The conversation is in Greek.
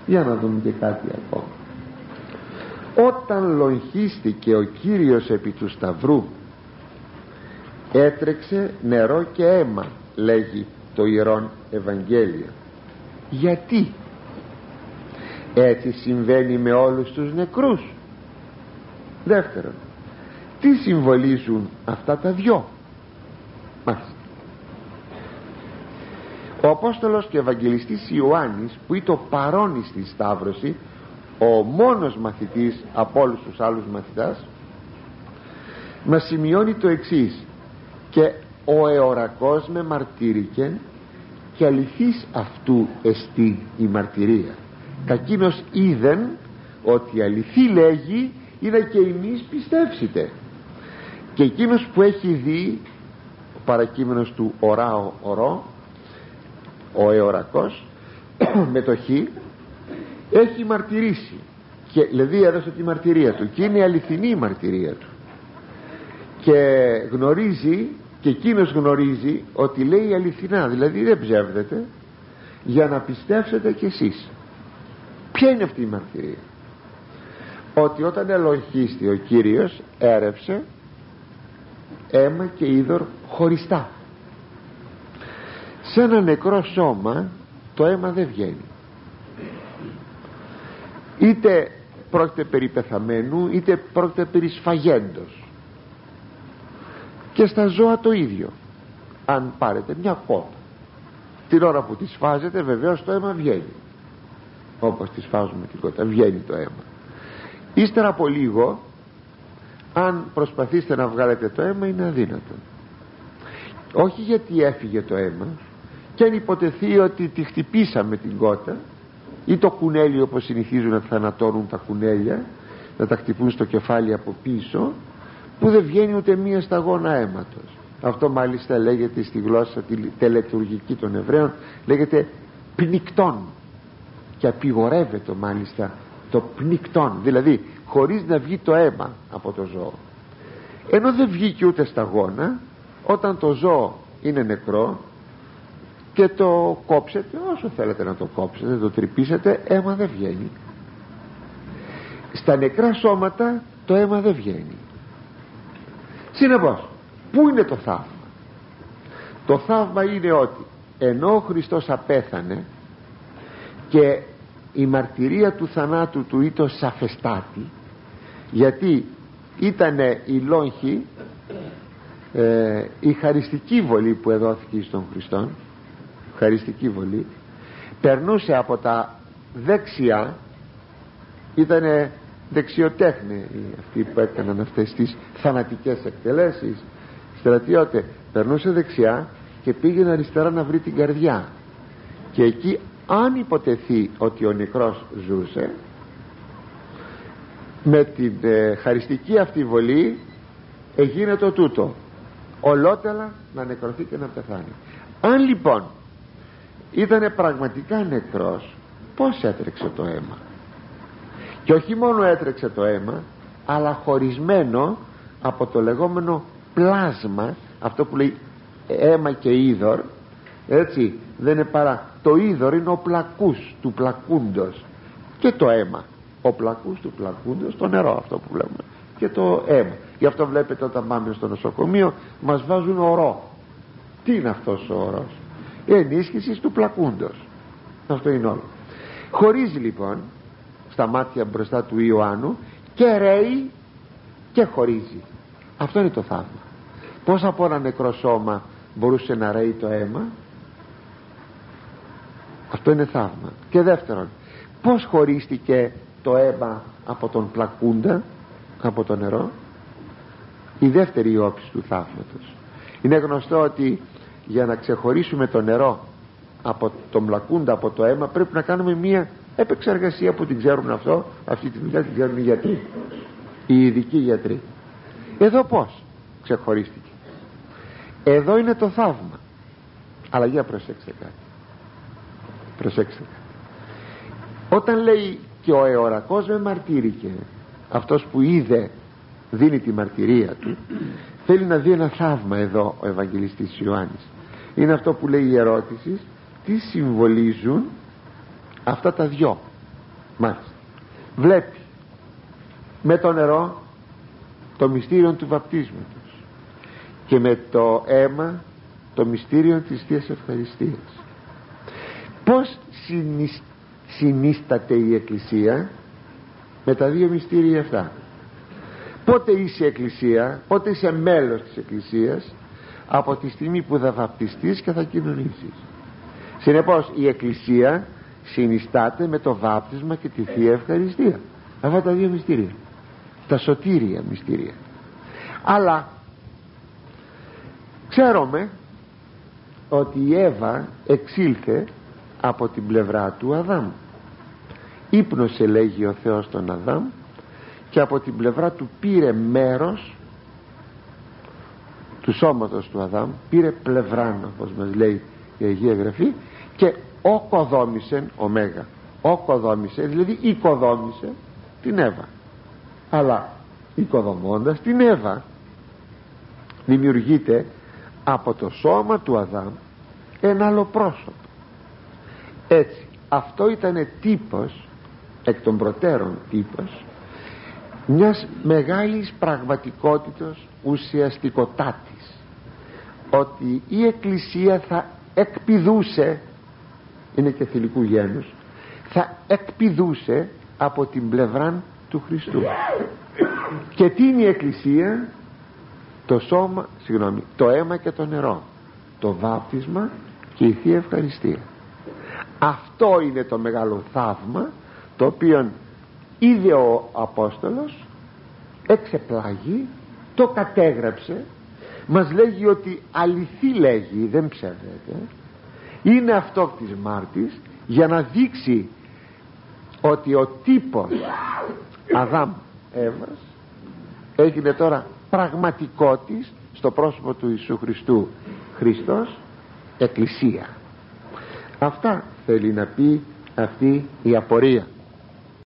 Για να δούμε και κάτι ακόμα. Όταν λογίστηκε ο Κύριος επί του Σταυρού, έτρεξε νερό και αίμα, λέγει το Ιερόν Ευαγγέλιο. Γιατί έτσι συμβαίνει με όλους τους νεκρούς? Δεύτερον, τι συμβολίζουν αυτά τα δυο? Μάλιστα, ο Απόστολος και Ευαγγελιστής Ιωάννης, που ήταν παρόν στη Σταύρωση, ο μόνος μαθητής από όλους τους άλλους μαθητάς, μας σημειώνει το εξής: και ο εωρακός με μαρτύρηκε, και αληθής αυτού εστί η μαρτυρία. Κακίνος είδεν ότι αληθή λέγει, είδα και εμείς πιστέψετε. Και εκείνος που έχει δει, ο παρακείμενος του οράω ορό, ο εωρακός με το χ, έχει μαρτυρήσει, και δηλαδή έδωσε τη μαρτυρία του, και είναι αληθινή η μαρτυρία του, και γνωρίζει, και εκείνος γνωρίζει ότι λέει αληθινά, δηλαδή δεν ψεύδεται, για να πιστέψετε κι εσείς. Ποια είναι αυτή η μαρτυρία? Ότι όταν ελογίστη ο Κύριος, έρευσε αίμα και είδωρ χωριστά. Σε ένα νεκρό σώμα το αίμα δεν βγαίνει, είτε πρόκειται περί πεθαμένου, είτε πρόκειται περί σφαγέντος. Και στα ζώα το ίδιο. Αν πάρετε μια κότα, την ώρα που τη σφάζετε, βεβαίως το αίμα βγαίνει, όπως τη σφάζουμε την κότα, βγαίνει το αίμα. Ύστερα από λίγο, αν προσπαθήσετε να βγάλετε το αίμα, είναι αδύνατο. Όχι γιατί έφυγε το αίμα, και αν υποτεθεί ότι τη χτυπήσαμε την κότα, ή το κουνέλι, όπως συνηθίζουν να θανατώνουν τα κουνέλια, να τα χτυπούν στο κεφάλι από πίσω, που δεν βγαίνει ούτε μία σταγόνα αίματος. Αυτό μάλιστα λέγεται στη γλώσσα τη τελετουργική των Εβραίων, λέγεται πνικτόν, και απειγορεύεται μάλιστα το πνικτόν, δηλαδή χωρίς να βγει το αίμα από το ζώο. Ενώ δεν βγήκε ούτε σταγόνα, όταν το ζώο είναι νεκρό και το κόψετε, όσο θέλετε να το κόψετε, το τρυπήσετε, αίμα δεν βγαίνει. Στα νεκρά σώματα το αίμα δεν βγαίνει. Συνεπώς, πού είναι το θαύμα? Το θαύμα είναι ότι ενώ ο Χριστός απέθανε και η μαρτυρία του θανάτου του ήταν σαφεστάτη, γιατί ήτανε η λόγχη, η χαριστική βολή που εδόθηκε στον Χριστόν, χαριστική βολή, περνούσε από τα δεξιά, ήτανε δεξιοτέχνη αυτοί που έκαναν αυτές τις θανατικές εκτελέσεις, στρατιώτε, περνούσε δεξιά και πήγαινε αριστερά να βρει την καρδιά, και εκεί αν υποτεθεί ότι ο νεκρός ζούσε, με την χαριστική αυτή βολή έγινε το τούτο, ολότελα να νεκρωθεί και να πεθάνει. Αν λοιπόν ήτανε πραγματικά νεκρός, πώς έτρεξε το αίμα? Και όχι μόνο έτρεξε το αίμα, αλλά χωρισμένο από το λεγόμενο πλάσμα, αυτό που λέει αίμα και είδωρ, έτσι, δεν είναι παρά, το είδωρ είναι ο πλακούς του πλακούντος, και το αίμα, ο πλακούς του πλακούντος, το νερό αυτό που βλέπουμε, και το αίμα. Γι' αυτό βλέπετε όταν πάμε στο νοσοκομείο μας βάζουν ορό. Τι είναι αυτός ο ορός? Ενίσχυση του πλακούντος. Αυτό είναι όλο. Χωρίζει λοιπόν στα μάτια μπροστά του Ιωάννου, και ρέει και χωρίζει. Αυτό είναι το θαύμα. Πώς από ένα νεκρό σώμα μπορούσε να ρέει το αίμα? Αυτό είναι θαύμα. Και δεύτερον, πώς χωρίστηκε το αίμα από τον πλακούντα, από το νερό? Η δεύτερη όψη του θαύματος. Είναι γνωστό ότι για να ξεχωρίσουμε το νερό από τον πλακούντα, από το αίμα, πρέπει να κάνουμε μία επεξεργασία που την ξέρουν αυτό, αυτή τη δουλειά την ξέρουν οι γιατροί, οι ειδικοί γιατροί. Εδώ πώς ξεχωρίστηκε? Εδώ είναι το θαύμα. Αλλά για προσέξτε κάτι. Προσέξτε κάτι. Όταν λέει και ο εωρακός με μαρτύρηκε, αυτός που είδε δίνει τη μαρτυρία του, θέλει να δει ένα θαύμα εδώ ο Ευαγγελιστής Ιωάννης. Είναι αυτό που λέει η ερώτηση: τι συμβολίζουν αυτά τα δυο? Μάλιστα. Βλέπει με το νερό το μυστήριο του βαπτίσματος και με το αίμα το μυστήριο της Θείας Ευχαριστίας. Πως συνίσταται η Εκκλησία? Με τα δύο μυστήρια αυτά. Πότε είσαι Εκκλησία, πότε είσαι μέλος της Εκκλησίας? Από τη στιγμή που θα βαπτιστείς και θα κοινωνήσεις. Συνεπώς η Εκκλησία συνιστάται με το βάπτισμα και τη Θεία Ευχαριστία. Αυτά τα δύο μυστήρια, τα σωτήρια μυστήρια. Αλλά ξέρουμε ότι η Εύα εξήλθε από την πλευρά του Αδάμ. Ύπνωσε, λέγει ο Θεός τον Αδάμ, και από την πλευρά του πήρε μέρος του σώματος του Αδάμ, πήρε πλευράν, όπως μας λέει η Αγία Γραφή, και οκοδόμησε, ωμέγα, οκοδόμησε, δηλαδή οικοδόμησε την Εύα. Αλλά οικοδομώντας την Εύα δημιουργείται από το σώμα του Αδάμ ένα άλλο πρόσωπο. Έτσι αυτό ήταν τύπος, εκ των προτέρων τύπος μιας μεγάλης πραγματικότητας, ουσιαστικοτάτης, ότι η Εκκλησία θα εκπηδούσε, είναι και θηλυκού γένους, θα εκπηδούσε από την πλευρά του Χριστού. Και τι είναι η Εκκλησία? Το σώμα, το αίμα και το νερό, το βάπτισμα και η Θεία Ευχαριστία. Αυτό είναι το μεγάλο θαύμα το οποίο είδε ο Απόστολος, εξεπλάγει, το κατέγραψε, μας λέγει ότι αληθή λέγει, δεν ψεύδεται, είναι αυτόκτης μάρτης, για να δείξει ότι ο τύπος Αδάμ Εύας έγινε τώρα πραγματικότης στο πρόσωπο του Ιησού Χριστού. Χριστός, Εκκλησία. Αυτά θέλει να πει αυτή η απορία.